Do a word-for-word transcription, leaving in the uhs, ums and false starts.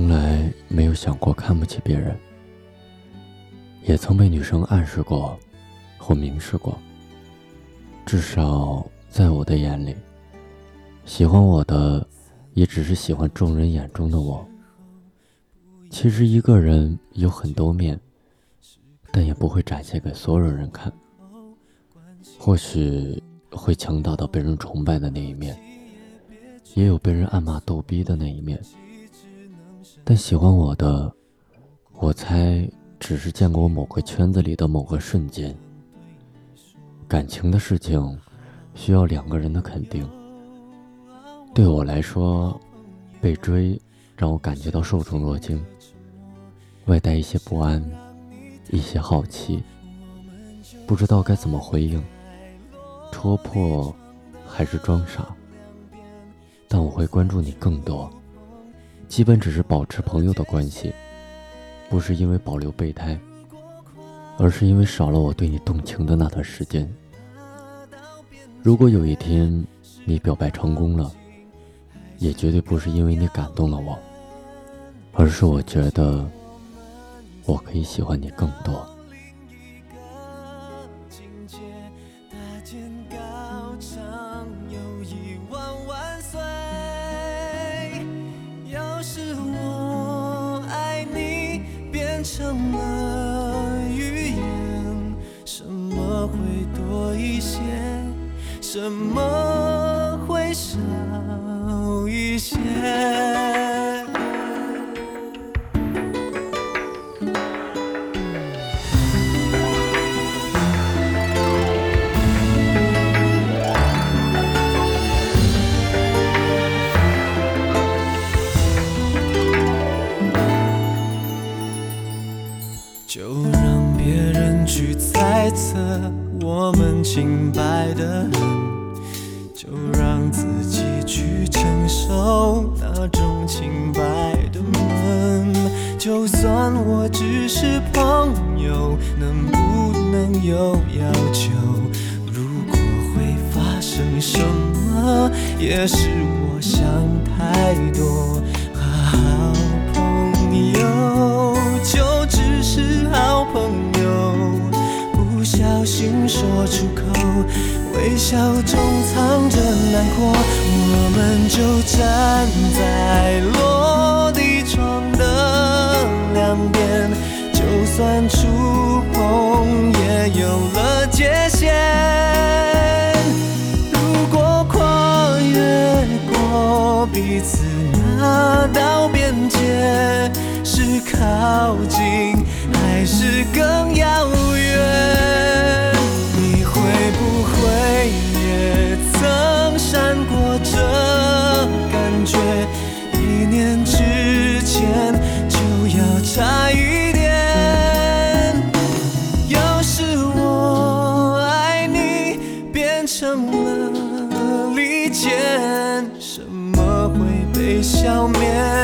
从来没有想过看不起别人，也曾被女生暗示过或明示过。至少在我的眼里，喜欢我的也只是喜欢众人眼中的我。其实一个人有很多面，但也不会展现给所有人看。或许会强大到被人崇拜的那一面，也有被人暗骂逗逼的那一面。但喜欢我的，我猜只是见过我某个圈子里的某个瞬间。感情的事情需要两个人的肯定。对我来说，被追让我感觉到受宠若惊，外带一些不安，一些好奇，不知道该怎么回应，戳破还是装傻。但我会关注你更多，基本只是保持朋友的关系，不是因为保留备胎，而是因为少了我对你动情的那段时间。如果有一天你表白成功了，也绝对不是因为你感动了我，而是我觉得我可以喜欢你更多。 要是我爱你变成了语言，什么会多一些，什么会少一些？就让别人去猜测我们清白的很，就让自己去承受那种清白的闷。就算我只是朋友，能不能有要求？如果会发生什么，也是我想太多。好朋友就只是好朋友，不小心说出口，微笑中藏着难过。我们就站在落地窗的两边，就算触碰也有了界限。如果跨越过彼此那道边界，是靠近还是更遥远？你会不会也曾闪过这感觉？一念之间就要差一点。要是我爱你变成了利剑，什么会被消灭？